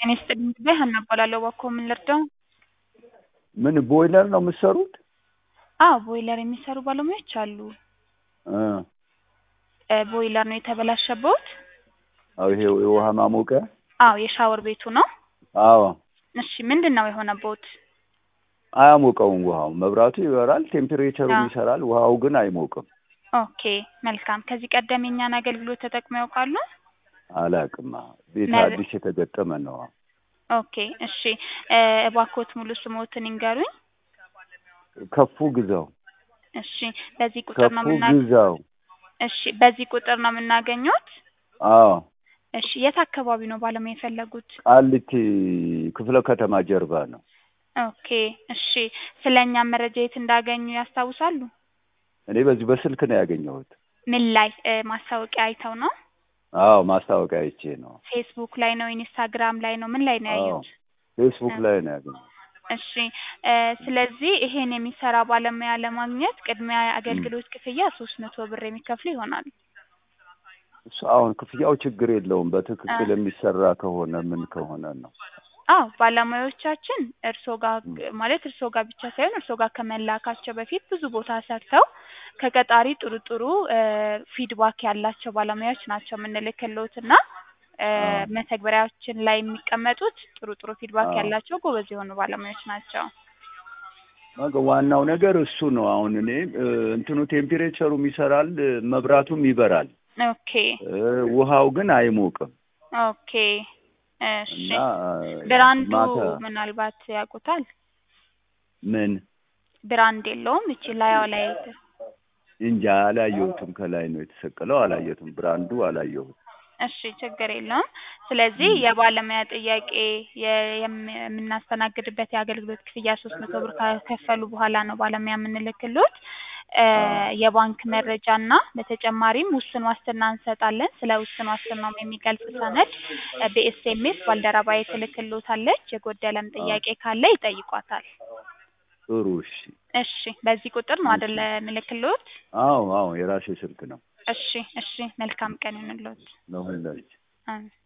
እኔ ስጥልኝ በሃና እባላለሁ ባኮ ምን ልርዳው? ምን ቦይለር ነው የምትሰሩት? አዎ ቦይለር የሚሰሩ ባለሙያዎች አሉ። ቦይለር ነው የተበላሸበት? አዎ ይሄ የውሃ ማሞቂያ? አዎ የሻወር ቤቱ ነው? አዎ። እሺ ምንድነው የሆነበት? አያሞቀውም ውሃው። መብራቱ ይበራል፣ ቴምፕሬቸሩም ይሰራል፣ ውሃው ግን አይሞቅም። ኦኬ መልካም። ከዚህ ቀደም የኛን አገልግሎት ተጠቅመው ያውቃሉ? አላውቅም። ቤት አዲስ የተገጠመ ነው። ኦኬ እሺ እባክዎት ሙሉ ስሞትን ይንገሩኝ? ከፉ ግዛው። እሺ በዚህ ቁጥር ነው ግዛው። እሺ በዚህ ቁጥር ነው የምናገኘውት? አዎ። እሺ የት አካባቢ ነው ባለሙያ የፈለጉት? ቃሊቲ ክፍለ ከተማ ጀርባ ነው። ኦኬ እሺ ስለኛ መረጃ የት እንዳገኙ ያስታውሳሉ? እኔ በዚህ በስልክ ነው ያገኘሁት። ምን ላይ ማስታወቂያ አይተው ነው? አዎ ማስታወቂያ አይቼ ነው። ፌስቡክ ላይ ነው ኢንስታግራም ላይ ነው ምን ላይ ነው ያዩት? ፌስቡክ ላይ ነው ያገኘሁት። እሺ ስለዚህ ይሄን የሚሰራ ባለሙያ ለማግኘት ቅድሚያ አገልግሎት ክፍያ 300 ብር የሚከፍሉ ይሆናል። አሁን ክፍያው ችግር የለውም በትክክል የሚሰራ ከሆነ ምን ከሆነ ነው። አዎ ባለሙያዎቻችን እርሶ ጋር ማለት እርሶ ጋር ብቻ ሳይሆን እርሶ ጋር ከመላካቸው በፊት ብዙ ቦታ ሰርተው ከቀጣሪ ጥሩ ፊድባክ ያላቸው ባለሙያዎች ናቸው የምንልክልዎትና መተግበሪያዎችን ላይ የሚቀመጡት ጥሩ ፊድባክ ያላቸው ጎበዝ የሆኑ ባለሙያዎች ናቸው። ዋናው ነገር እሱ ነው። አሁን እኔ እንትኑ ቴምፕሬቸሩም ይሰራል፣ መብራቱም ይበራል። ኦኬ ውሃው ግን አይሞቅም። ኦኬ እሺ ብራንዱ ምናልባት ያውቁታል? ምን ብራንድ የለውም? እቺ ላይዋ ላይ እንጃ አላየሁትም። ከላይ ነው የተሰቀለው፣ አላየሁትም። ብራንዱ አላየሁትም። እሺ ችግር የለውም። ስለዚህ የባለሙያ ጥያቄ የምናስተናግድበት የአገልግሎት ክፍያ 300 ብር ከከፈሉ በኋላ ነው ባለሙያ የምንልክልዎት። የባንክ መረጃና በተጨማሪም ውስን ዋስትና እንሰጣለን። ስለ ውስን ዋስትናው የሚገልጽ ሰነድ በኤስኤምኤስ ባልደረባዬ ትልክልዎታለች። የጎደለም ጥያቄ ካለ ይጠይቋታል። ጥሩ እሺ። እሺ በዚህ ቁጥር ነው አይደል ምልክልዎት? አዎ የራሴ ስልክ ነው። እሺ መልካም ቀን ይሁንልዎት። ነው